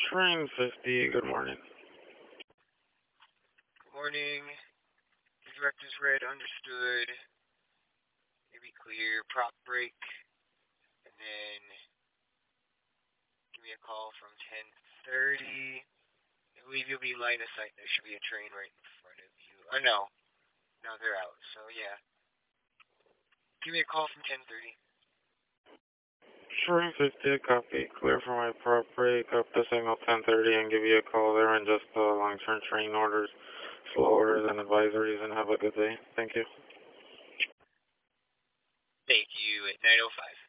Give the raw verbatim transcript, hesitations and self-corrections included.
Train fifty, good morning. Morning. The director's read, understood. Maybe clear, prop break. And then give me a call from ten thirty. I believe you'll be line of sight. There should be a train right in front of you. Oh, no. No, they're out. So, yeah. Give me a call from ten thirty. Train fifty, copy. Clear for my prop break up to signal ten thirty and give you a call there and just uh, long-term train orders, slow orders and advisories, and have a good day. Thank you. Thank you at nine oh five.